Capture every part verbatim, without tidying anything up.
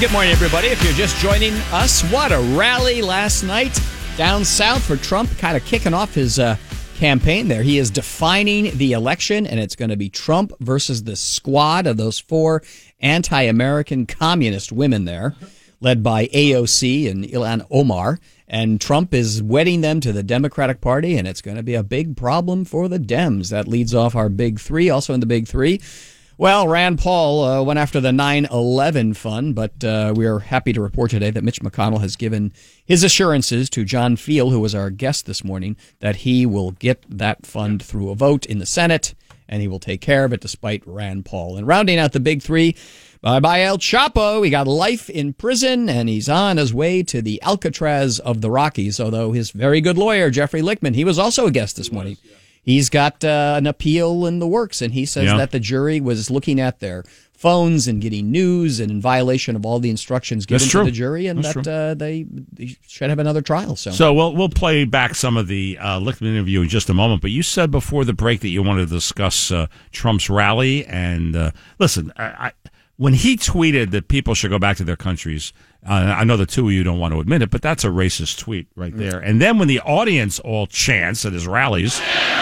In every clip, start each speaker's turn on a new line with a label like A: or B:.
A: good morning, everybody. If you're just joining us, what a rally last night down south for Trump, kind of kicking off his uh, campaign there. He is defining the election, and it's going to be Trump versus the squad of those four anti-American communist women there, led by A O C and Ilhan Omar. And Trump is wedding them to the Democratic Party, and it's going to be a big problem for the Dems. That leads off our big three. Also in the big three, well, Rand Paul uh, went after the nine eleven fund, but uh, we are happy to report today that Mitch McConnell has given his assurances to John Field, who was our guest this morning, that he will get that fund through a vote in the Senate, and he will take care of it despite Rand Paul. And rounding out the big three, bye-bye El Chapo. He got life in prison, and he's on his way to the Alcatraz of the Rockies, although his very good lawyer, Jeffrey Lichtman, he was also a guest this morning. He's got uh, an appeal in the works, and he says yeah. that the jury was looking at their phones and getting news and in violation of all the instructions given to the jury, and That's that uh, they, they should have another trial. So,
B: so we'll we'll play back some of the uh, Lichtman interview in just a moment. But you said before the break that you wanted to discuss uh, Trump's rally, and uh, listen, I, I, when he tweeted that people should go back to their countries. Uh, I know the two of you don't want to admit it, but that's a racist tweet right there. And then when the audience all chants at his rallies,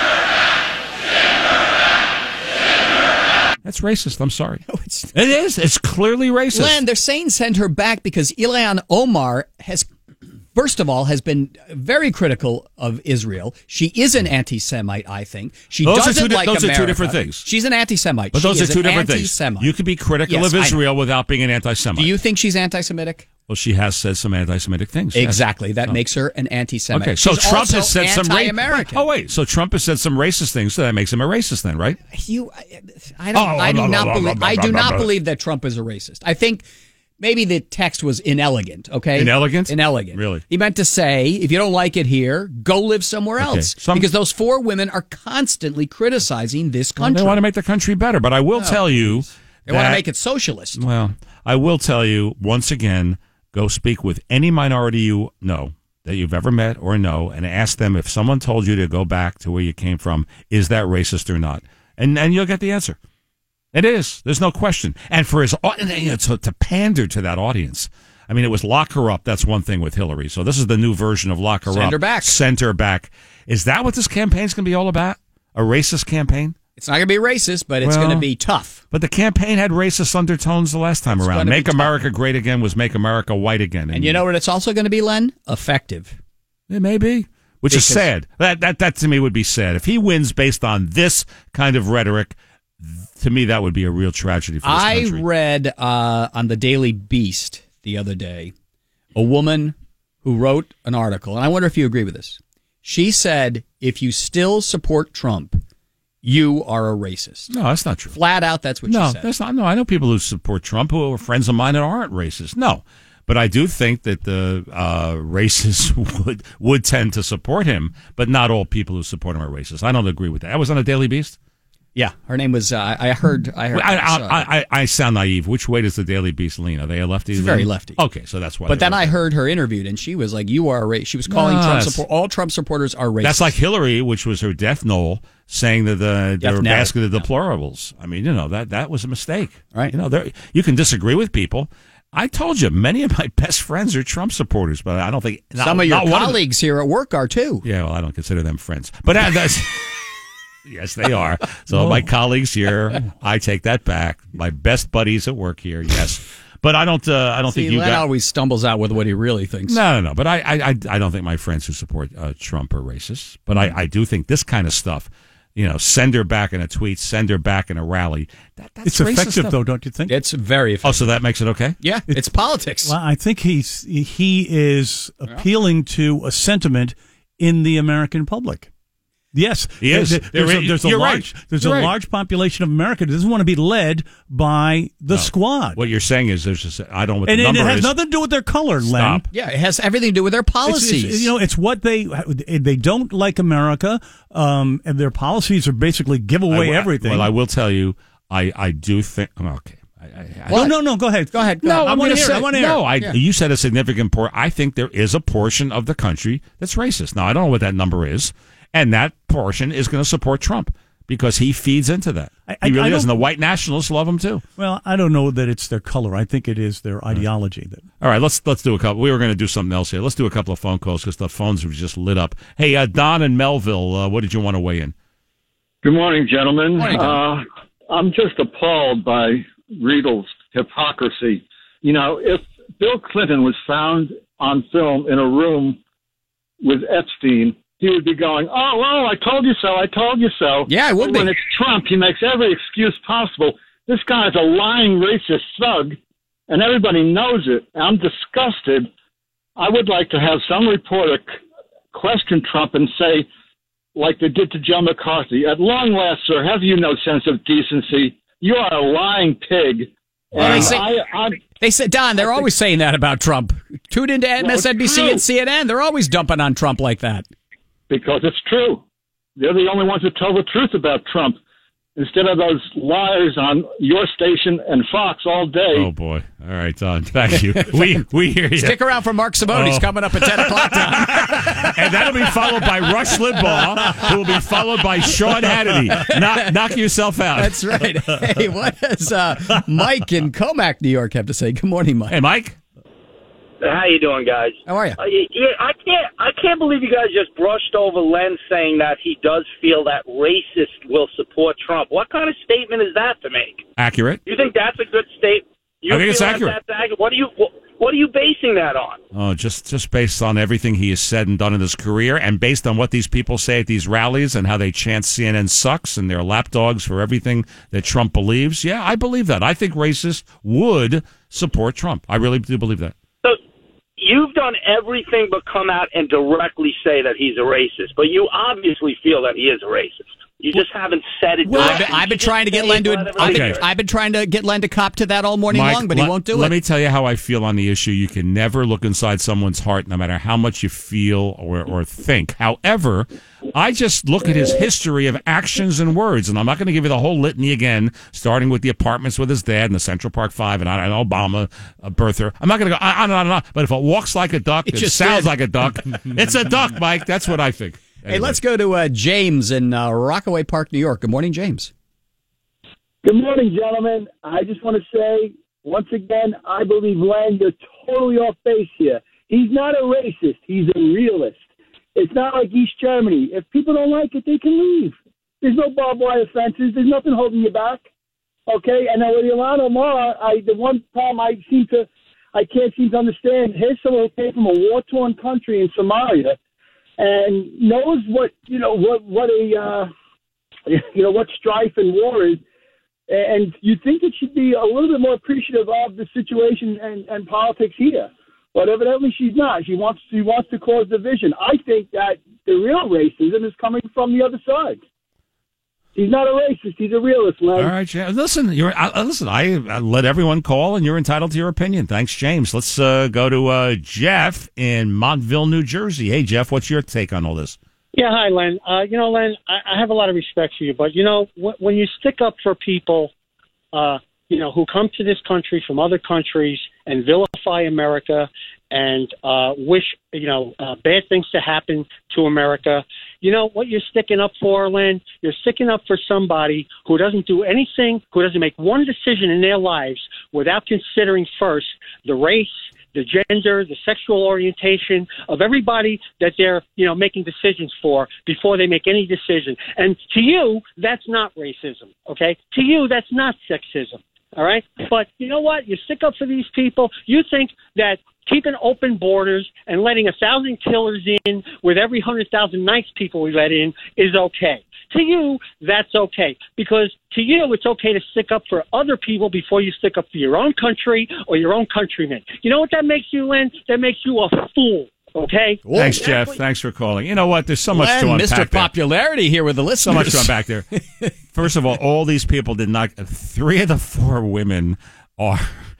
B: that's racist. I'm sorry. No, it's, it is. It's clearly racist.
A: Len, they're saying send her back because Ilhan Omar has, first of all, has been very critical of Israel. She is an anti-Semite, I think. She
B: those
A: doesn't
B: are two,
A: like
B: those
A: America.
B: are two different things.
A: She's an anti-Semite.
B: But those
A: she
B: are two different
A: anti-Semite.
B: things. You can be critical
A: yes,
B: of Israel without being an anti-Semite.
A: Do you think she's anti-Semitic?
B: Well, she has said some anti-Semitic things.
A: Exactly.
B: Yes.
A: That
B: oh.
A: makes her an anti-Semite.
B: Okay, so
A: She's
B: Trump
A: also
B: has said some
A: anti-American.
B: Ra- oh, wait. So Trump has said some racist things, so that makes him a racist then, right?
A: You, I, don't, oh, I do not believe. I do not believe that Trump is a racist. I think maybe the text was inelegant. Okay,
B: inelegant,
A: inelegant.
B: Really,
A: he meant to say, if you don't like it here, go live somewhere
B: okay.
A: else.
B: Some,
A: because those four women are constantly criticizing this country.
B: Well, they want to make the country better, but I will
A: oh,
B: tell you,
A: they
B: that,
A: want to make it socialist.
B: Well, I will tell you once again. Go speak with any minority you know that you've ever met or know, and ask them if someone told you to go back to where you came from, is that racist or not? And and you'll get the answer. It is. There's no question. And for his you know, to, to pander to that audience, I mean, it was lock her up. That's one thing with Hillary. So this is the new version of lock her
A: Send
B: up.
A: her back.
B: Send her back. Is that what this campaign's going to be all about? A racist campaign?
A: It's not going to be racist, but it's well, going to be tough.
B: But the campaign had racist undertones the last time
A: it's
B: around. Make America
A: tough.
B: Great Again was Make America White Again.
A: And, and you know what it's also going to be, Len? Effective.
B: It may be. Which because is sad. That, that, that to me would be sad. If he wins based on this kind of rhetoric, to me that would be a real tragedy for this
A: I
B: country.
A: I read uh, on the Daily Beast the other day a woman who wrote an article, and I wonder if you agree with this. She said, if you still support Trump, you are a racist.
B: No, that's not true.
A: Flat out, that's what
B: no,
A: she said.
B: No, that's not. No, I know people who support Trump who are friends of mine that aren't racist. No, but I do think that the uh, racists would would tend to support him, but not all people who support him are racist. I don't agree with that. I was on a Daily Beast.
A: Yeah, her name was. Uh, I heard. I heard.
B: I, I, I, I sound naive. Which way does the Daily Beast lean? Are they a lefty?
A: It's very lefty.
B: Okay, so that's why.
A: But then I heard her interviewed, and she was like, "You are a racist." She was calling
B: no,
A: Trump support. All Trump supporters are racist.
B: That's like Hillary, which was her death knell, saying that the they were a basket of
A: yeah.
B: deplorables. I mean, you know that that was a mistake.
A: Right?
B: You know, you can disagree with people. I told you, many of my best friends are Trump supporters, but I don't think not,
A: some of your
B: not
A: colleagues of here at work are too.
B: Yeah, well, I don't consider them friends, but uh, that's. Yes, they are. So my colleagues here, I take that back. My best buddies at work here, yes. But I don't. Uh, I don't
A: See,
B: think you
A: Len
B: got.
A: always stumbles out with what he really thinks.
B: No, no, no. But I, I, I don't think my friends who support uh, Trump are racist. But I, I do think this kind of stuff. You know, send her back in a tweet, send her back in a rally. That, that's
C: it's effective,
B: stuff.
C: though, don't you think?
A: It's very effective.
B: Oh, so that makes it okay?
A: Yeah, it's, it's politics.
C: Well, I think he's he is appealing to a sentiment in the American public. Yes,
B: he is.
C: There's, there's a, there's a large
B: right.
C: there's
B: you're
C: a
B: right.
C: large population of America that doesn't want to be led by the
B: no.
C: squad.
B: What you're saying is there's just, I don't know what
C: and,
B: the
C: and
B: number
C: it has
B: is.
C: nothing to do with their color,
B: Stop.
C: Len.
A: Yeah, it has everything to do with their policies.
C: It's, it's, you know, it's what they they don't like America, um, and their policies are basically give away
B: I,
C: everything.
B: Well, I will tell you, I I do think. Okay. I, I,
C: no, no, no. Go ahead.
A: Go ahead. Go
B: no,
A: ahead.
B: I want to hear.
C: I want to hear.
B: No, I,
A: yeah.
B: you said a significant portion. I think there is a portion of the country that's racist. Now, I don't know what that number is, and that portion is going to support Trump because he feeds into that.
C: I, I,
B: he really
C: I
B: does, and
C: don't-
B: the white nationalists love him too.
C: Well, I don't know that it's their color. I think it is their ideology. That
B: All right, let's let's do a couple. We were going to do something else here. Let's do a couple of phone calls because the phones have just lit up. Hey, uh, Don in Melville, uh, what did you want to weigh in?
D: Good morning, gentlemen.
A: Morning, Don.
D: uh, I'm just appalled by Riedel's hypocrisy. You know, if Bill Clinton was found on film in a room with Epstein, he would be going, oh, well, I told you so, I told you so.
A: Yeah, I would
D: But
A: be.
D: when it's Trump, he makes every excuse possible. This guy's a lying racist thug, and everybody knows it. I'm disgusted. I would like to have some reporter c- question Trump and say, like they did to Joe McCarthy, at long last, sir, have you no sense of decency? You are a lying pig.
A: Well, they
D: And
A: say-
D: I, I,
A: They said, Don, they're always saying that about Trump. Tune into M S N B C
D: true.
A: and C N N. They're always dumping on Trump like that.
D: because it's true. They're the only ones that tell the truth about Trump, instead of those liars on your station and Fox all day.
B: Oh boy! All right, Don. Thank you. We we hear you.
A: Stick around for Mark Simone. He's
B: Oh.
A: coming up at ten o'clock, Don.
B: And that'll be followed by Rush Limbaugh, who will be followed by Sean Hannity. Knock, knock yourself out.
A: That's right. Hey, what does uh, Mike in Comac, New York, have to say? Good morning, Mike.
B: Hey, Mike.
E: How you doing, guys?
A: How are you?
E: Uh, y- yeah, I can't. I can't believe you guys just brushed over Len saying that he does feel that racists will support Trump. What kind of statement is that to make?
B: Accurate.
E: You think that's a good statement? You
B: I think
E: feel
B: it's
E: that
B: accurate.
E: That's accurate. What are you? What, what are you basing that on?
B: Oh, just just based on everything he has said and done in his career, and based on what these people say at these rallies and how they chant C N N sucks and they're lapdogs for everything that Trump believes. Yeah, I believe that. I think racists would support Trump. I really do believe that.
E: So you've done everything but come out and directly say that he's a racist, but you obviously feel that he is a racist. You just haven't said it.
A: Well, I've
E: directly.
A: been, I've been
E: You just
A: trying to get
E: say
A: Len to.
E: it, let
A: I've
E: everybody
A: been,
E: hear it.
A: I've been trying to get Len to cop to that all morning
B: Mike,
A: long, but he
B: let-
A: won't do
B: let
A: it.
B: me tell you how I feel on the issue. You can never look inside someone's heart, no matter how much you feel or, or think. However, I just look at his history of actions and words, and I'm not going to give you the whole litany again, starting with the apartments with his dad and the Central Park Five and, and Obama uh, birther. I'm not going to go on and on and on. But if it walks like a duck,
A: It
B: it,
A: just
B: sounds
A: did.
B: like a duck. It's a duck, Mike. That's what I think.
A: Hey, let's go to uh, James in uh, Rockaway Park, New York. Good morning, James.
F: Good morning, gentlemen. I just want to say, once again, I believe, Len, you're totally off base here. He's not a racist. He's a realist. It's not like East Germany. If people don't like it, they can leave. There's no barbed wire fences. There's nothing holding you back. Okay? And now with Ilhan Omar, I, the one problem I seem to, I can't seem to understand, here's someone who came from a war-torn country in Somalia and knows what, you know, what, what a, uh, you know, what strife and war is. And you think it should be a little bit more appreciative of the situation and, and politics here. But evidently she's not. She wants she wants to cause division. I think that the real racism is coming from the other side. He's not a racist. He's a realist, Len.
B: All right, James. Listen, you're uh, listen. I, I let everyone call, and you're entitled to your opinion. Thanks, James. Let's uh, go to uh, Jeff in Montville, New Jersey. Hey, Jeff, what's your take on all this?
G: Yeah, hi, Len. Uh, you know, Len, I, I have a lot of respect for you, but, you know, wh- when you stick up for people, uh, you know, who come to this country from other countries and vilify America and uh, wish, you know, uh, bad things to happen to America, you know, what you're sticking up for, Len, you're sticking up for somebody who doesn't do anything, who doesn't make one decision in their lives without considering first the race, the gender, the sexual orientation of everybody that they're, you know, making decisions for before they make any decision. And to you, that's not racism, okay? To you, that's not sexism, all right? But you know what? You stick up for these people. You think that keeping open borders and letting a thousand killers in with every hundred thousand nice people we let in is okay. To you, that's okay. Because to you, it's okay to stick up for other people before you stick up for your own country or your own countrymen. You know what that makes you, Len? That makes you a fool, okay?
B: Thanks,
G: That's
B: Jeff.
G: what-
B: Thanks for calling. You know what? There's so much
A: Len,
B: to unpack
A: Mister
B: there.
A: Popularity here with the
B: So
A: listeners.
B: much to unpack there. First of all, all these people did not. Three of the four women are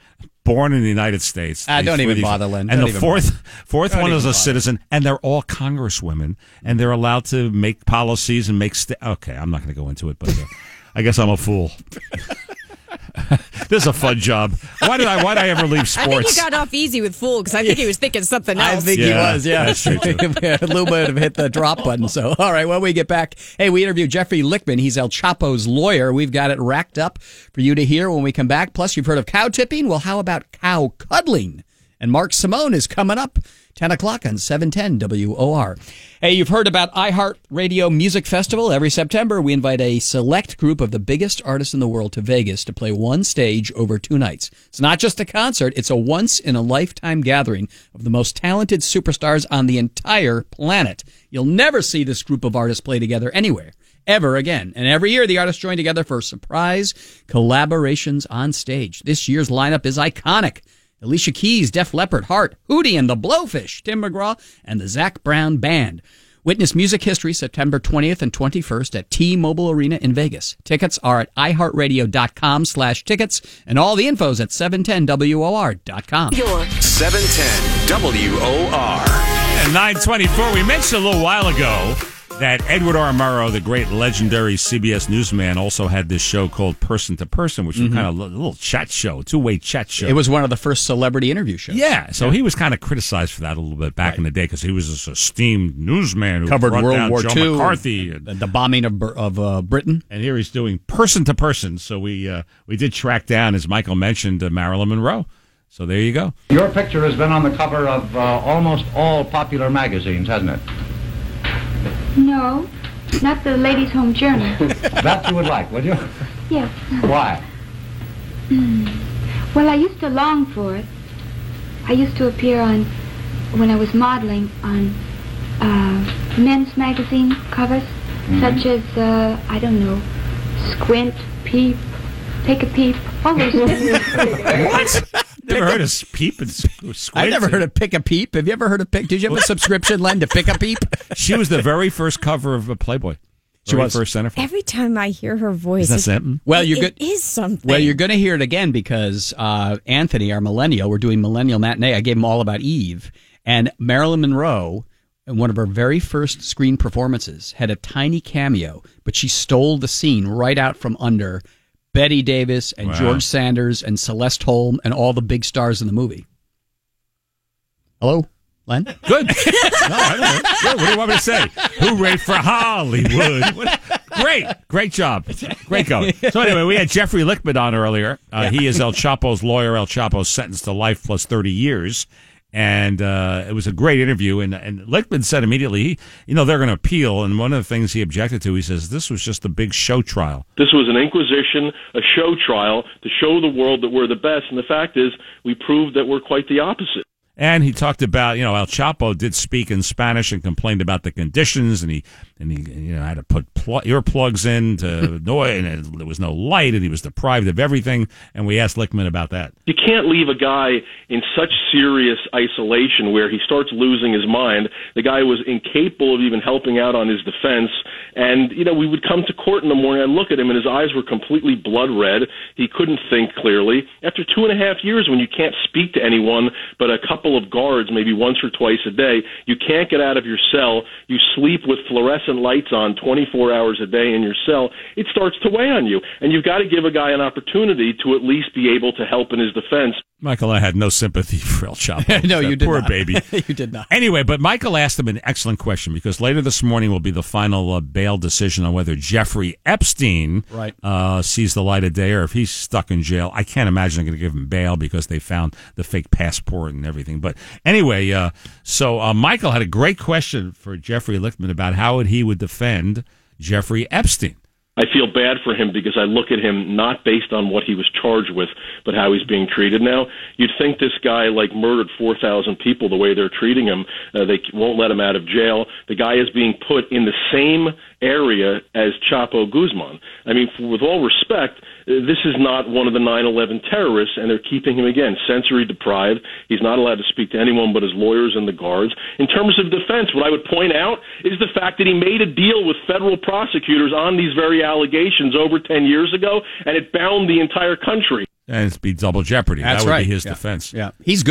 B: born in the United States.
A: Ah,
B: These-
A: don't even
B: these-
A: bother, Len.
B: And
A: Don't
B: the
A: even
B: fourth, fourth
A: Don't
B: one
A: even
B: is a
A: bother.
B: citizen, and they're all congresswomen, and they're allowed to make policies and make. St- okay, I'm not going to go into it, but uh, I guess I'm a fool. This is a fun job. Why did I? Why did I ever leave
H: I
B: sports?
H: think you got off easy with Fool because I think he was thinking something
A: I
H: else.
A: think
B: Yeah,
A: he was, yeah.
B: that's true, too.
A: A little bit of hit the drop button. So, all right, when we get back, hey, we interviewed Jeffrey Lichtman. He's El Chapo's lawyer. We've got it racked up for you to hear when we come back. Plus, you've heard of cow tipping. Well, how about cow cuddling? And Mark Simone is coming up ten o'clock on seven ten W O R. Hey, you've heard about iHeartRadio Music Festival. Every September, we invite a select group of the biggest artists in the world to Vegas to play one stage over two nights. It's not just a concert. It's a once-in-a-lifetime gathering of the most talented superstars on the entire planet. You'll never see this group of artists play together anywhere, ever again. And every year, the artists join together for surprise collaborations on stage. This year's lineup is iconic. Alicia Keys, Def Leppard, Heart, Hootie and the Blowfish, Tim McGraw, and the Zac Brown Band. Witness music history September twentieth and twenty-first at T-Mobile Arena in Vegas. Tickets are at iHeartRadio.com slash tickets, and all the info's at seven ten W O R dot com.
I: seven ten W O R.
B: And nine twenty-four, we mentioned a little while ago that Edward R. Murrow, the great legendary C B S newsman, also had this show called Person to Person, which was kind of a little chat show, two-way chat show.
A: It was one of the first celebrity interview shows.
B: Yeah, so yeah. He was kind of criticized for that a little bit back right. in the day because he was this esteemed newsman who
A: covered
B: brought
A: World
B: down
A: War
B: Joe
A: Two,
B: McCarthy, and,
A: the bombing of of uh, Britain,
B: and here he's doing Person to Person. So we uh, we did track down, as Michael mentioned, uh, Marilyn Monroe. So there you go.
J: Your picture has been on the cover of uh, almost all popular magazines, hasn't it?
K: No. Not the Ladies' Home Journal.
J: That you would like, would you?
K: Yes.
J: Why?
K: Mm. Well, I used to long for it. I used to appear on, when I was modeling, on uh, men's magazine covers, mm-hmm. such as, uh, I don't know, Squint, Peep, Take a Peep, all those things.
B: What? Never heard of Peep and Squint?
A: I've never heard of Pick a Peep. Have you ever heard of Pick? Did you have a subscription, Len, to Pick a Peep?
B: She was the very first cover of a Playboy.
A: She was
B: first centerfold.
H: Every time I hear her voice,
B: Isn't that something?
A: Well, you're good.
H: It is something.
A: Well, you're going to hear it again because uh, Anthony, our millennial, we're doing Millennial Matinee. I gave him all about Eve, and Marilyn Monroe, in one of her very first screen performances, had a tiny cameo, but she stole the scene right out from under Betty Davis and
B: wow.
A: George Sanders and Celeste Holm and all the big stars in the movie. Hello, Len?
B: Good. No, I don't know. Good. What do you want me to say? Hooray for Hollywood. What? Great. Great job. Great going. So anyway, we had Jeffrey Lichtman on earlier. Uh, he is El Chapo's lawyer. El Chapo's sentenced to life plus thirty years. And uh, it was a great interview. And, and Lichtman said immediately, he, you know, they're going to appeal. And one of the things he objected to, he says, this was just a big show trial.
L: This was an inquisition, a show trial to show the world that we're the best. And the fact is, we proved that we're quite the opposite.
B: And he talked about, you know, El Chapo did speak in Spanish and complained about the conditions, and he and he you know had to put pl- earplugs in to noise, and there was no light, and he was deprived of everything. And we asked Lichtman about that.
L: You can't leave a guy in such serious isolation where he starts losing his mind. The guy was incapable of even helping out on his defense. And, you know, we would come to court in the morning, I'd look at him, and his eyes were completely blood red. He couldn't think clearly. After two and a half years, when you can't speak to anyone but a couple of guards, maybe once or twice a day, you can't get out of your cell, you sleep with fluorescent lights on twenty-four hours a day in your cell, it starts to weigh on you. And you've got to give a guy an opportunity to at least be able to help in his defense.
B: Michael, I had no sympathy for El Chapo.
A: No, you did
B: poor
A: not.
B: baby.
A: You did not.
B: Anyway, but Michael asked him an excellent question because later this morning will be the final uh, bail decision on whether Jeffrey Epstein
A: right.
B: uh, sees the light of day or if he's stuck in jail. I can't imagine they're going to give him bail because they found the fake passport and everything. But anyway, uh, so uh, Michael had a great question for Jeffrey Lichtman about how he would defend Jeffrey Epstein.
L: I feel bad for him because I look at him not based on what he was charged with, but how he's being treated now. You'd think this guy, like, murdered four thousand people the way they're treating him. Uh, they won't let him out of jail. The guy is being put in the same area as Chapo Guzman. I mean, with all respect, this is not one of the nine eleven terrorists, and they're keeping him, again, sensory deprived. He's not allowed to speak to anyone but his lawyers and the guards. In terms of defense, what I would point out is the fact that he made a deal with federal prosecutors on these very allegations over ten years ago, and it bound the entire country.
B: And it'd be double jeopardy.
A: That's
B: that would
A: right.
B: be his
A: yeah.
B: defense.
A: Yeah, he's good.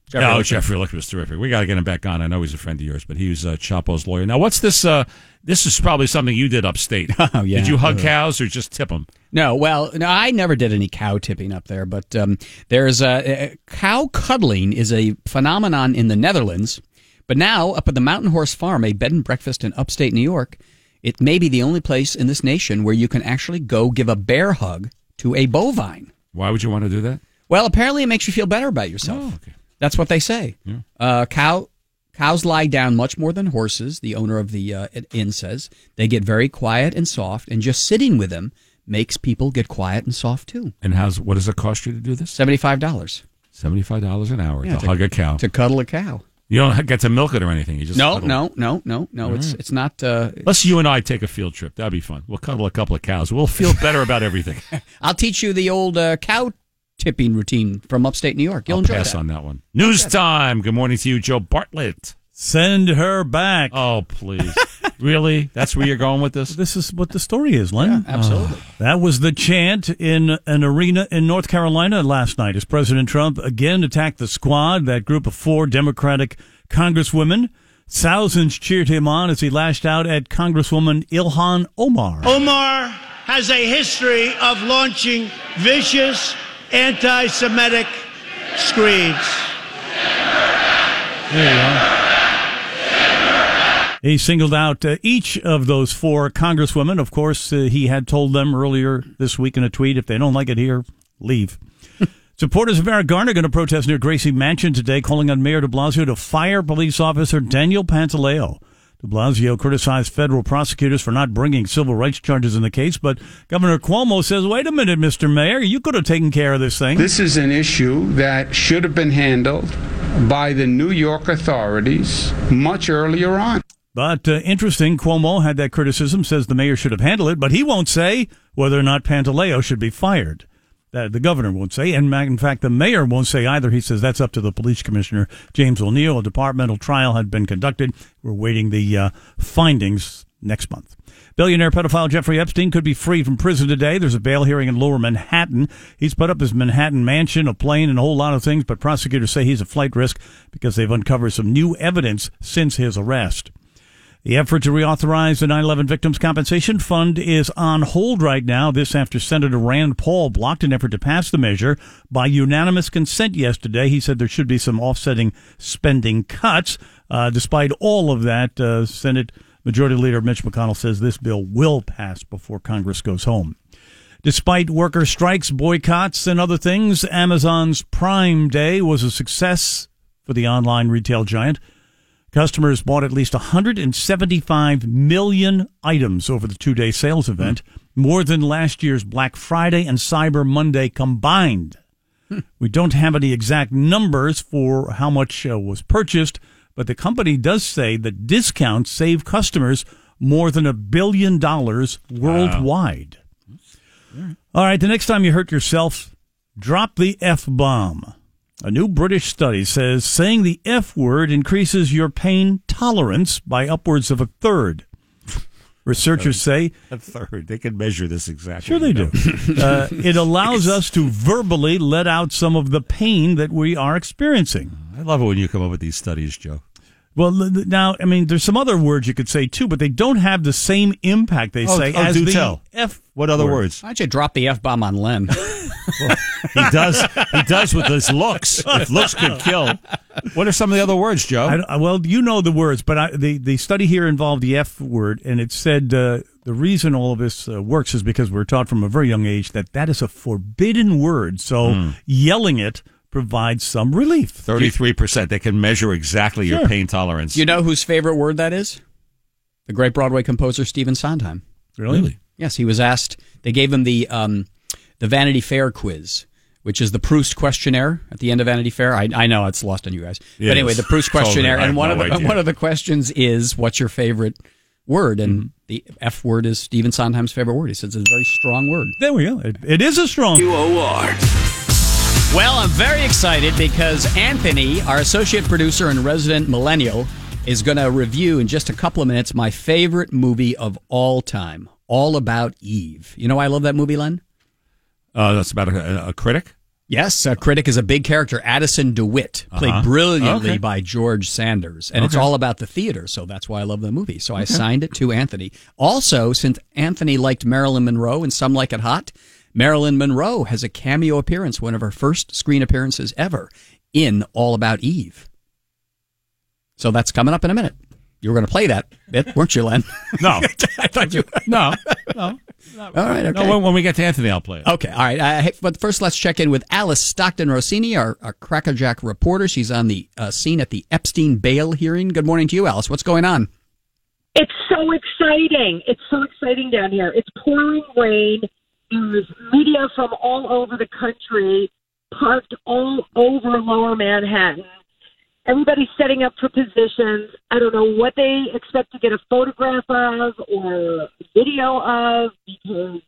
B: Jeffrey oh, Lichtman. Jeffrey Lichtman was terrific. We got to get him back on. I know he's a friend of yours, but he was uh, Chapo's lawyer. Now, what's this? Uh, this is probably something you did upstate.
A: Oh, yeah.
B: Did you hug cows or just tip them?
A: No, well, no, I never did any cow tipping up there, but um, there's a, a cow cuddling is a phenomenon in the Netherlands. But now, up at the Mountain Horse Farm, a bed and breakfast in upstate New York, it may be the only place in this nation where you can actually go give a bear hug to a bovine.
B: Why would you want to do that?
A: Well, apparently it makes you feel better about yourself.
B: Oh, okay.
A: That's what they say.
B: Yeah.
A: Uh, cow cows lie down much more than horses. The owner of the uh, inn says they get very quiet and soft, and just sitting with them makes people get quiet and soft too.
B: And how's what does it cost you to do this?
A: Seventy-five dollars.
B: Seventy-five dollars an hour
A: yeah,
B: to,
A: to
B: hug a cow.
A: To cuddle a cow.
B: You don't get to milk it or anything. You just
A: no,
B: cuddle.
A: no, no, no, no.
B: All
A: it's
B: right.
A: it's not. Uh,
B: Let's you and I take a field trip. That'd be fun. We'll cuddle a couple of cows. We'll feel better about everything.
A: I'll teach you the old uh, cow tipping routine from upstate New York. You'll
B: I'll
A: enjoy
B: pass
A: that.
B: on that one. News time. Good morning to you, Joe Bartlett.
C: Send her back.
B: Oh, please. Really? That's where you're going with this?
C: This is what the story is, Len.
A: Yeah, absolutely.
C: Oh. That was the chant in an arena in North Carolina last night as President Trump again attacked the Squad, that group of four Democratic congresswomen. Thousands cheered him on as he lashed out at Congresswoman Ilhan Omar.
M: Omar has a history of launching vicious anti-Semitic screeds.
C: There you go. He singled out uh, each of those four congresswomen. Of course, uh, he had told them earlier this week in a tweet, if they don't like it here, leave. Supporters of Eric Garner are going to protest near Gracie Mansion today, calling on Mayor de Blasio to fire police officer Daniel Pantaleo. De Blasio criticized federal prosecutors for not bringing civil rights charges in the case, but Governor Cuomo says, wait a minute, Mister Mayor, you could have taken care of this thing.
N: This is an issue that should have been handled by the New York authorities much earlier on.
C: But uh, interesting, Cuomo had that criticism, says the mayor should have handled it, but he won't say whether or not Pantaleo should be fired. That the governor won't say, and in fact, the mayor won't say either. He says that's up to the police commissioner, James O'Neill. A departmental trial had been conducted. We're waiting the uh, findings next month. Billionaire pedophile Jeffrey Epstein could be freed from prison today. There's a bail hearing in Lower Manhattan. He's put up his Manhattan mansion, a plane, and a whole lot of things, but prosecutors say he's a flight risk because they've uncovered some new evidence since his arrest. The effort to reauthorize the nine eleven Victims Compensation Fund is on hold right now. This after Senator Rand Paul blocked an effort to pass the measure by unanimous consent yesterday. He said there should be some offsetting spending cuts. Uh, despite all of that, uh, Senate Majority Leader Mitch McConnell says this bill will pass before Congress goes home. Despite worker strikes, boycotts, and other things, Amazon's Prime Day was a success for the online retail giant. Customers bought at least one hundred seventy-five million items over the two-day sales event, more than last year's Black Friday and Cyber Monday combined. Hmm. We don't have any exact numbers for how much uh, was purchased, but the company does say that discounts save customers more than a billion dollars worldwide. Wow. All right, the next time you hurt yourself, drop the F-bomb. A new British study says saying the F word increases your pain tolerance by upwards of a third. Researchers say...
B: A third. They can measure this exactly.
C: Sure they do. uh, it allows us to verbally let out some of the pain that we are experiencing.
B: I love it when you come up with these studies, Joe.
C: Well, now, I mean, there's some other words you could say, too, but they don't have the same impact, they
B: oh,
C: say,
B: oh,
C: as
B: do
C: the
B: tell.
C: F
B: What other
C: word.
B: words?
A: Why don't you drop the F-bomb on Len?
B: Well, he does. He does with his looks. If looks could kill. What are some of the other words, Joe?
C: I, well, you know the words, but I, the, the study here involved the F word, and it said uh, the reason all of this uh, works is because we're taught from a very young age that that is a forbidden word, so mm. yelling it provides some relief.
B: thirty-three percent. They can measure exactly sure. your pain tolerance.
A: You know whose favorite word that is? The great Broadway composer Stephen Sondheim.
C: Really? really?
A: Yes, he was asked. They gave him the um, the Vanity Fair quiz, which is the Proust questionnaire at the end of Vanity Fair. I, I know it's lost on you guys, yes. but anyway, the Proust questionnaire, totally. and one no of the idea. one of the questions is, "What's your favorite word?" And mm-hmm. the F word is Stephen Sondheim's favorite word. He says it's a very strong word.
C: There we go. It, it is a strong.
I: U O R.
A: Well, I'm very excited because Anthony, our associate producer and resident millennial, is going to review in just a couple of minutes my favorite movie of all time, All About Eve. You know why I love that movie, Len?
B: Uh, that's about a, a critic?
A: Yes, a critic is a big character. Addison DeWitt, played
B: Uh-huh.
A: brilliantly
B: Okay.
A: by George Sanders. And it's
B: Okay.
A: all about the theater, so that's why I love the movie. So I assigned it to Anthony. Also, since Anthony liked Marilyn Monroe and Some Like It Hot, Marilyn Monroe has a cameo appearance, one of her first screen appearances ever, in All About Eve. So that's coming up in a minute. You were going to play that bit, weren't you, Len?
B: No.
A: I thought you
B: No, no.
A: All right, okay.
B: No, when, when we get to Anthony, I'll play it.
A: Okay, all right. Uh, hey, but first, let's check in with Alice Stockton Rossini, our, our Crackerjack reporter. She's on the uh, scene at the Epstein bail hearing. Good morning to you, Alice. What's going on?
O: It's so exciting. It's so exciting down here. It's pouring rain. There's media from all over the country parked all over Lower Manhattan. Everybody's setting up for positions. I don't know what they expect to get a photograph of or video of, because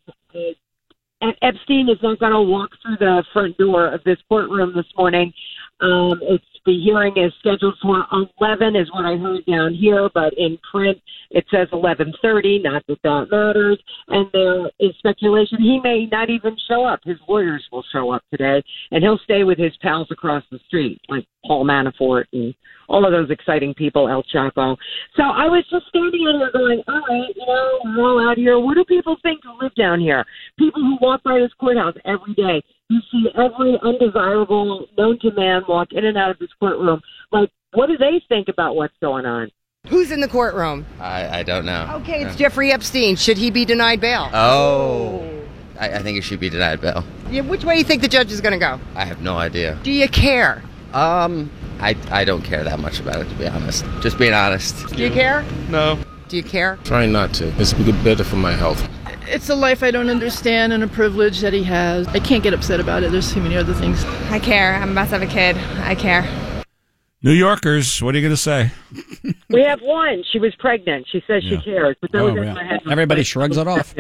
O: uh, Epstein is not going to walk through the front door of this courtroom this morning. Um, it's the hearing is scheduled for eleven, is what I heard down here, but in print it says eleven thirty. Not that that matters. And there is speculation he may not even show up. His lawyers will show up today, and he'll stay with his pals across the street, like Paul Manafort and all of those exciting people, El Chapo. So I was just standing out here going, all right, you know, we're all out here. What do people think who live down here? People who walk by this courthouse every day. You see every undesirable known to man walk in and out of this courtroom. Like, what do they think about what's going on?
P: Who's in the courtroom?
Q: I, I don't know.
P: Okay, it's Jeffrey Epstein. Should he be denied bail?
Q: Oh, I, I think it should be denied bail.
P: Yeah, which way do you think the judge is going to go?
Q: I have no idea.
P: Do you care?
Q: Um, I, I don't care that much about it, to be honest. Just being honest.
P: Do you care?
Q: No.
P: Do you care?
R: Trying not to. It's better for my health.
S: It's a life I don't understand and a privilege that he has. I can't get upset about it. There's too many other things.
H: I care. I'm about to have a kid. I care.
B: New Yorkers, what are you going to say?
O: We have one. She was pregnant. She says
B: Yeah.
O: she cares. But that
A: Oh,
O: was in
A: yeah.
O: my head.
A: Everybody shrugs it off.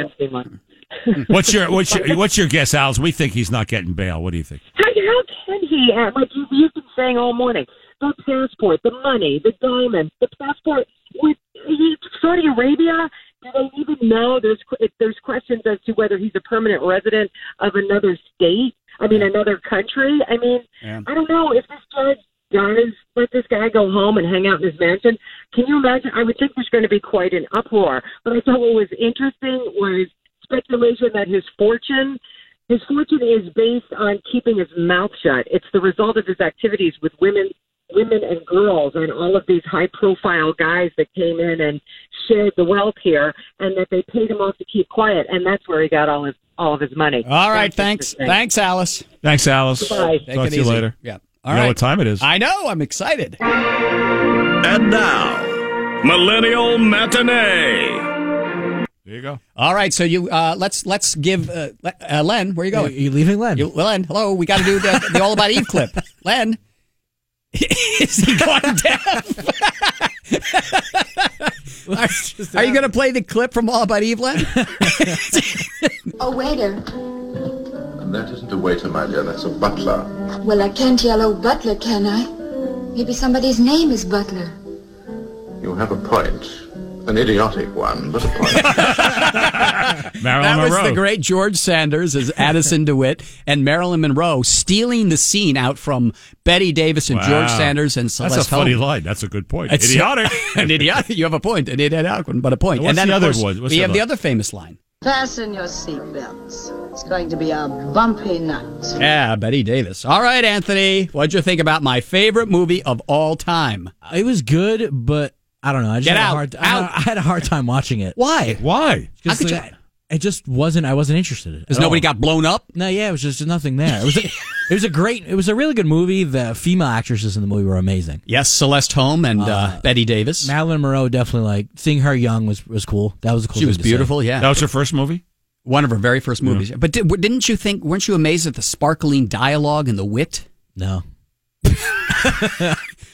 B: What's your what's your what's your guess, Alice? We think he's not getting bail. What do you think?
O: How, how can he, uh, like you, you've been saying all morning, the passport, the money, the diamonds, the passport with Saudi Arabia? Do they even know? There's there's questions as to whether he's a permanent resident of another state. I mean, another country. I mean,
A: Yeah.
O: I don't know if this judge does let this guy go home and hang out in his mansion. Can you imagine? I would think there's going to be quite an uproar. But I thought what was interesting was speculation that his fortune. His fortune is based on keeping his mouth shut. It's the result of his activities with women, women and girls, and all of these high-profile guys that came in and shared the wealth here, and that they paid him off to keep quiet, and that's where he got all his all of his money.
A: All right,
O: That's
A: thanks.
O: interesting.
A: Thanks, Alice.
B: Thanks, Alice.
O: Bye.
A: Take
B: Talk
A: it
B: to you
A: easy.
B: later.
A: Yeah.
B: You
A: All
B: know
A: right.
B: what time it is.
A: I know. I'm excited.
T: And now, Millennial Matinee.
B: There you go.
A: All right, so you uh, let's let's give uh, Le- uh, Len. Where are you going?
U: Are you leaving Len?
A: You, Len, hello. We got to do the, the All About Eve clip. Len, is he going deaf? are, are you going to play the clip from All About Eve, Len?
K: Oh, waiter.
V: That isn't a waiter, my dear. That's a butler.
K: Well, I can't yell, oh, butler, can I? Maybe somebody's name is Butler.
V: You have a point. An idiotic one, but a point.
B: Marilyn
A: That was
B: Monroe.
A: the great George Sanders as Addison DeWitt and Marilyn Monroe stealing the scene out from Betty Davis and
B: Wow.
A: George Sanders and Celeste
B: That's a funny
A: Holm.
B: line. That's a good point.
A: It's-
B: Idiotic.
A: An idiotic. You have a point. An idiotic one, but a point.
B: What's
A: and then
B: the
A: of
B: other
A: course,
B: one? What's
A: we
B: the
A: have
B: other
A: the
B: one?
A: other famous line.
W: Fasten your seatbelts. It's going to be a bumpy night.
A: Yeah, Betty Davis. All right, Anthony. What'd you think about my favorite movie of all time?
U: It was good, but I don't know. I just
A: Get
U: had
A: out.
U: a hard. I,
A: Out.
U: don't know, I had a hard time watching it.
A: Why?
B: Why?
U: Because
A: How could
U: like, it just wasn't. I wasn't interested.
A: Because nobody got blown up?
U: No, yeah, it was just nothing there. It was. A, it was a great. It was a really good movie. The female actresses in the movie were amazing.
A: Yes, Celeste Holm and uh,
U: Uh,
A: Betty Davis.
U: Marilyn Monroe definitely like seeing her young was was cool. That was a cool.
A: She
U: thing
A: was
U: to
A: beautiful,
U: say.
A: yeah.
B: That was her first movie?
A: One of her very first movies. But did, didn't you think, weren't you amazed at the sparkling dialogue and the wit?
U: No.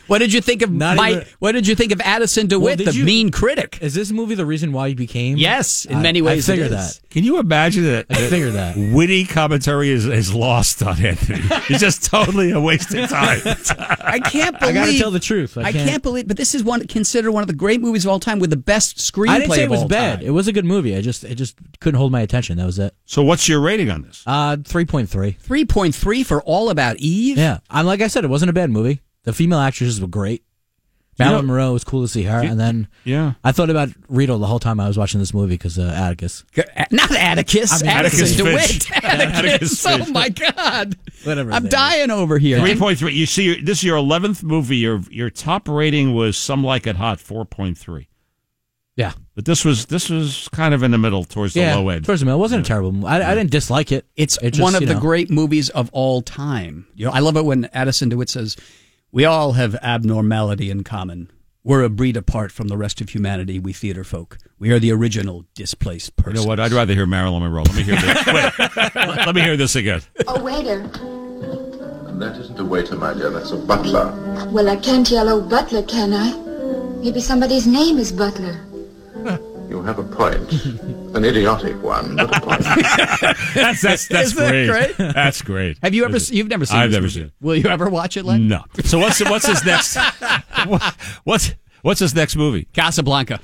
A: What did you think of
U: Not
A: my?
U: even-
A: What did you think of Addison
U: Well,
A: DeWitt,
U: did
A: the
U: you-
A: mean critic?
U: Is this movie the reason why you became?
A: Yes, in
U: I-
A: many ways
U: I
A: it
U: figured
A: is.
U: that.
B: Can you imagine that?
U: I figured that.
B: Witty commentary is, is lost on Anthony. It's just totally a waste of time.
A: I can't believe.
U: I gotta tell the truth. I
A: I
U: can't-
A: can't believe. But this is one considered one of the great movies of all time with the best screenplay.
U: I didn't say it
A: of
U: was
A: all
U: bad.
A: time.
U: It was a good movie. I just it just couldn't hold my attention. That was it.
B: So what's your rating on this?
U: Uh, three point three.
A: Three point three for All About Eve.
U: Yeah, I'm like I said, it wasn't a bad movie. The female actresses were great.
B: You know-
U: Marilyn Monroe was cool to see her, and then
B: Yeah.
U: I thought about Riedel the whole time I was watching this movie because uh, Atticus.
A: Not Atticus.
U: I mean,
A: Addison
B: Atticus
A: DeWitt.
B: Finch.
A: Atticus.
B: Atticus
A: Oh
B: Finch.
A: my God.
U: Whatever.
A: I'm
U: his name is.
A: dying over here.
B: Three point three. You see, your- this is your eleventh movie. Your your top rating was Some Like It Hot, four point three.
U: Yeah.
B: But this was this was kind of in the middle, towards the
U: Yeah,
B: low end.
U: towards the middle. It wasn't a terrible movie. I, I didn't dislike it.
A: It's
U: It just,
A: one of
U: you
A: the
U: know.
A: great movies of all time. You know, I love it when Addison DeWitt says, "We all have abnormality in common. We're a breed apart from the rest of humanity, we theater folk. We are the original displaced
B: You
A: person."
B: know what? I'd rather hear Marilyn Monroe. Let me hear this. Wait, let, let me hear this again.
K: Oh, waiter.
V: That isn't a waiter, my dear, that's a butler.
K: Well, I can't yell, oh, butler, can I? Maybe somebody's name is Butler.
V: You have a point. An idiotic one, but a point.
B: That's that's that's
A: Isn't that
B: great.
A: great?
B: That's great.
A: Have you ever? You've never seen?
B: I've
A: this
B: never
A: movie.
B: seen it.
A: Will you ever watch it, Len?
B: No. So what's what's his next? what- What's what's his next movie?
A: Casablanca.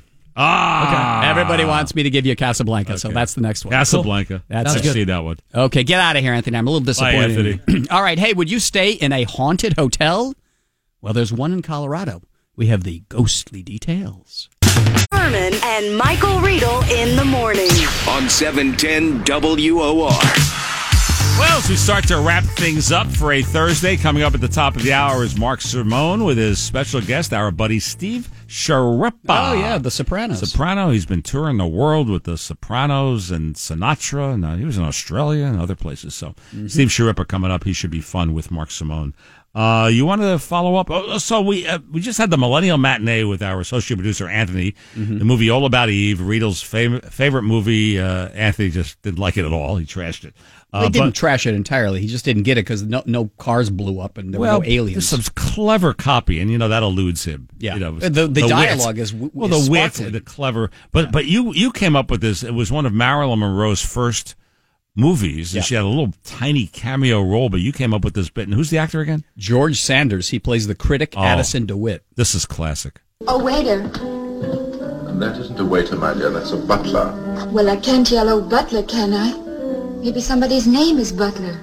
B: Ah,
A: Everybody wants me to give you Casablanca, so
B: Okay.
A: that's the next one.
B: Casablanca.
A: Cool. That's
B: I've
A: good.
B: seen that one.
A: Okay, get out of here, Anthony. I'm a little disappointed. in
B: Anthony.
A: you. All right, hey, would you stay in a haunted hotel? Well, there's one in Colorado. We have the ghostly details.
D: Vernon and Michael Riedel in the morning.
I: On seven ten W O R.
B: Well, as we start to wrap things up for a Thursday, coming up at the top of the hour is Mark Simone with his special guest, our buddy Steve Sciarippa.
A: Oh, yeah, the Sopranos.
B: Soprano. He's been touring the world with the Sopranos and Sinatra. And uh, he was in Australia and other places. So
A: Mm-hmm.
B: Steve Sciarippa coming up. He should be fun with Mark Simone. Uh, you want to follow up? Oh, so we uh, we just had the Millennial Matinee with our associate producer, Anthony.
A: Mm-hmm.
B: The movie All About Eve, Riedel's fav- favorite movie. Uh, Anthony just didn't like it at all. He trashed it. Uh,
A: Well, he didn't
B: but-
A: trash it entirely. He just didn't get it because no, no cars blew up and there
B: well,
A: were no aliens.
B: There's some clever copy, and you know that eludes him.
A: Yeah.
B: you know,
A: The- the
B: wit.
A: dialogue is w-
B: well, the
A: is
B: wit,
A: sparkling.
B: the clever. But but you you came up with this. It was one of Marilyn Monroe's first movies, and
A: Yeah.
B: she had a little tiny cameo role. But you came up with this bit, and who's the actor again?
A: George Sanders. He plays the critic,
B: Oh.
A: Addison DeWitt.
B: This is classic.
K: Oh, waiter.
V: And that isn't a waiter, my dear, that's a butler.
K: Well, I can't yell, oh, butler, can I? Maybe somebody's name is Butler.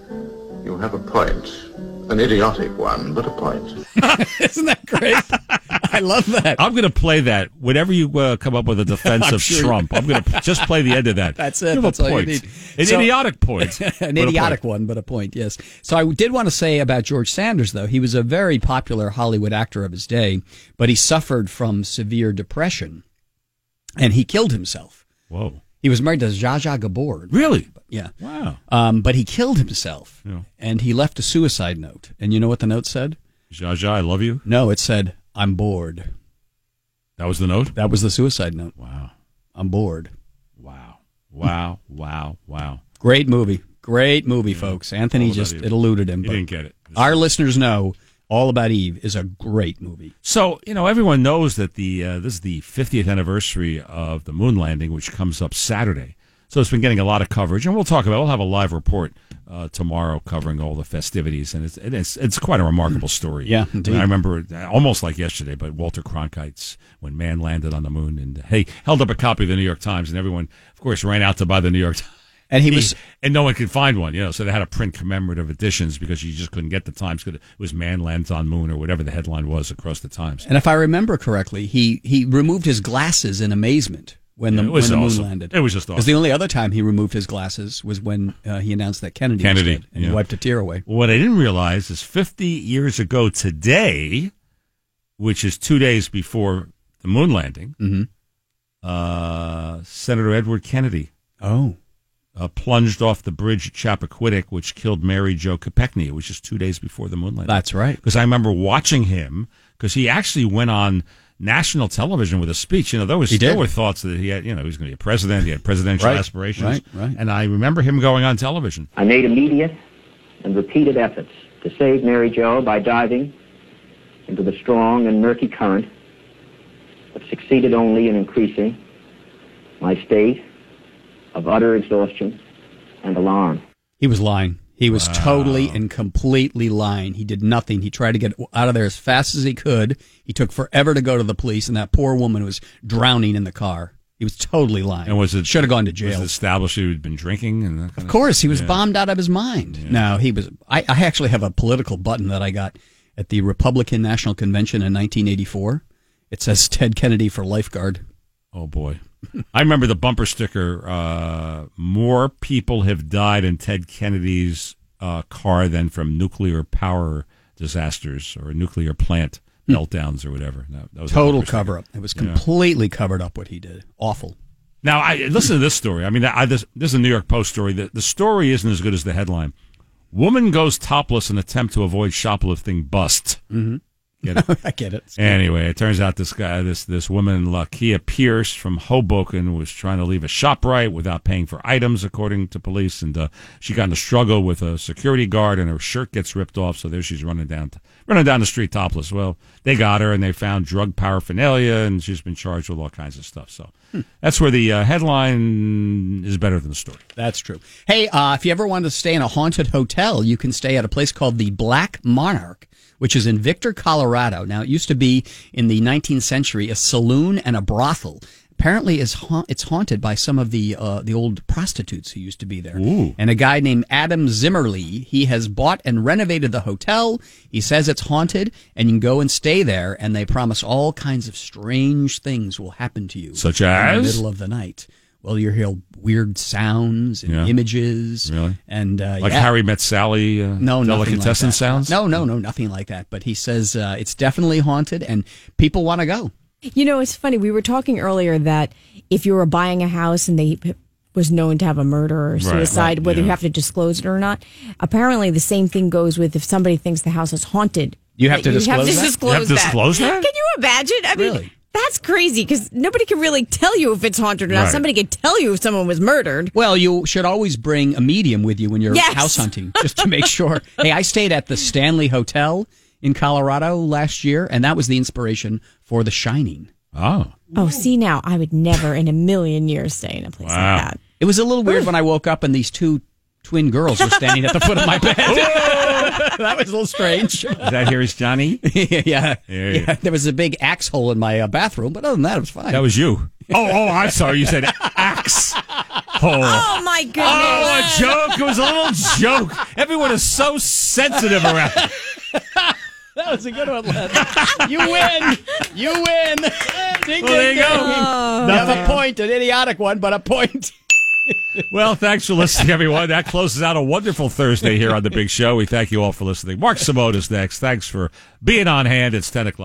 V: You have a point. An idiotic one, but a point.
A: Isn't that great? I love that.
B: I'm going to play that whenever you uh, come up with a defense
A: I'm
B: of
A: sure you-
B: Trump. I'm going to just play the end of that.
A: That's it.
B: Give
A: That's
B: a
A: all you
B: point.
A: need.
B: An
A: So-
B: idiotic point.
A: An
B: but a
A: idiotic
B: point.
A: one, but a point, yes. So I did want to say about George Sanders, though. He was a very popular Hollywood actor of his day, but he suffered from severe depression, and he killed himself.
B: Whoa.
A: He was married to Zsa Zsa Gabor.
B: Really?
A: Yeah.
B: Wow.
A: Um, but he killed himself,
B: Yeah.
A: and he left a suicide note. And you know what the note said?
B: Zsa Zsa, I love you.
A: No, it said, "I'm bored."
B: That was the note?
A: That was the suicide note.
B: Wow.
A: I'm bored.
B: Wow. Wow. Wow. Wow.
A: Great movie. Great movie, folks. Anthony
B: All About
A: just,
B: Eve.
A: it eluded him.
B: He
A: but
B: didn't get it.
A: Our listeners know All About Eve is a great movie.
B: So, you know, everyone knows that the uh, this is the fiftieth anniversary of the moon landing, which comes up Saturday. So it's been getting a lot of coverage, and we'll talk about it. We'll have a live report uh, tomorrow covering all the festivities, and it's it's, it's quite a remarkable story.
A: Yeah,
B: I, mean,
A: indeed.
B: I remember it almost like yesterday, but Walter Cronkite's when man landed on the moon, and hey, held up a copy of the New York Times, and everyone, of course, ran out to buy the New York Times.
A: And he was,
B: and no one could find one, you know. So they had to print commemorative editions because you just couldn't get the Times. Because it was "Man lands on moon" or whatever the headline was across the Times.
A: and if I remember correctly, he, he removed his glasses in amazement when the,
B: Yeah, it was
A: when the
B: awesome.
A: moon landed.
B: It was just
A: Because
B: awesome.
A: the only other time he removed his glasses was when uh, he announced that Kennedy,
B: Kennedy,
A: was dead, and
B: yeah.
A: he wiped a tear away.
B: What I didn't realize is fifty years ago today, which is two days before the moon landing,
A: Mm-hmm.
B: uh, Senator Edward Kennedy
A: Oh.
B: uh, plunged off the bridge at Chappaquiddick, which killed Mary Jo Kopechne. It was just two days before the moon landing.
A: That's right.
B: Because I remember watching him, because he actually went on national television with a speech. You know, there was
A: He did.
B: there were thoughts that he had, you know, he was going to be a president. He had presidential
A: Right,
B: aspirations.
A: right, right.
B: And I remember him going on television.
E: I made immediate and repeated efforts to save Mary Jo by diving into the strong and murky current, but succeeded only in increasing my state of utter exhaustion and alarm.
A: He was lying. He was
B: Wow.
A: totally and completely lying. He did nothing. He tried to get out of there as fast as he could. He took forever to go to the police, and that poor woman was drowning in the car. He was totally lying.
B: And was it
A: should have gone to jail?
B: Was it established he had been drinking and that kind
A: Of course, he was
B: yeah.
A: bombed out of his mind. No, he was. I, I actually have a political button that I got at the Republican National Convention in nineteen eighty-four. It says Ted Kennedy for lifeguard.
B: Oh boy, I remember the bumper sticker. Uh, more people have died in Ted Kennedy's uh, car than from nuclear power disasters or nuclear plant meltdowns or whatever. That, that was
A: Total cover up. It was
B: Yeah.
A: completely covered up what he did. Awful.
B: Now, I listen to this story. I mean, I, this, this is a New York Post story. The, the story isn't as good as the headline. Woman goes topless in attempt to avoid shoplifting bust.
A: Mm-hmm.
B: Get it?
A: I get it. It's good.
B: Anyway, it turns out this guy, this this woman, Lakia Pierce from Hoboken, was trying to leave a ShopRite without paying for items, according to police, and uh, she got in a struggle with a security guard, and her shirt gets ripped off. So there she's running down, running down the street topless. Well, they got her, and they found drug paraphernalia, and she's been charged with all kinds of stuff. So
A: Hmm.
B: that's where the uh, headline is better than the story.
A: That's true. Hey, uh, if you ever wanted to stay in a haunted hotel, you can stay at a place called the Black Monarch, which is in Victor, Colorado. Now, it used to be in the nineteenth century a saloon and a brothel. Apparently, it's, ha- it's haunted by some of the uh, the old prostitutes who used to be there.
B: Ooh.
A: And a guy named Adam Zimmerly, he has bought and renovated the hotel. He says it's haunted, and you can go and stay there, and they promise all kinds of strange things will happen to you.
B: Such
A: in
B: as?
A: the middle of the night. Well, you hear weird sounds and
B: Yeah.
A: images.
B: Really?
A: And uh,
B: Like
A: yeah.
B: Harry Met Sally uh,
A: No, nothing like
B: delicatessen
A: that.
B: sounds?
A: No, no, no, nothing like that. But he says uh, it's definitely haunted, and people want to go.
F: You know, it's funny. We were talking earlier that if you were buying a house and they p- was known to have a murder or suicide,
B: right,
F: whether
B: yeah.
F: you have to disclose it or not. Apparently, the same thing goes with if somebody thinks the house is haunted.
A: You have to
F: you
A: disclose
F: have to
A: that?
F: disclose
B: You have to
F: that.
B: disclose that?
F: Can you imagine? I mean,
A: Really?
F: that's crazy because nobody can really tell you if it's haunted or not.
A: Right.
F: Somebody could tell you if someone was murdered.
A: Well, you should always bring a medium with you when you're
F: Yes.
A: house hunting, just to make sure. Hey, I stayed at the Stanley Hotel in Colorado last year, and that was the inspiration for The Shining.
B: Oh.
F: Oh, see now, I would never in a million years stay in a place like that.
A: It was a little weird when I woke up and these two twin girls were standing at the foot of my bed. That was a little strange.
B: Is that Here's Johnny?
A: yeah.
B: There you
A: yeah. There was a big axe hole in my uh, bathroom, but other than that, it was fine.
B: That was you. Oh, oh, I'm sorry. You said axe. Oh,
F: Oh my goodness!
B: Oh, a joke. It was a little joke. Everyone is so sensitive around.
A: That was a good one, Len. You win. You win. Ding,
B: Well, there
A: ding,
B: you go.
A: ding.
F: Oh.
A: Not a point, an idiotic one, but a point.
B: Well, thanks for listening, everyone. That closes out a wonderful Thursday here on The Big Show. We thank you all for listening. Mark Simone is next. Thanks for being on hand. It's ten o'clock.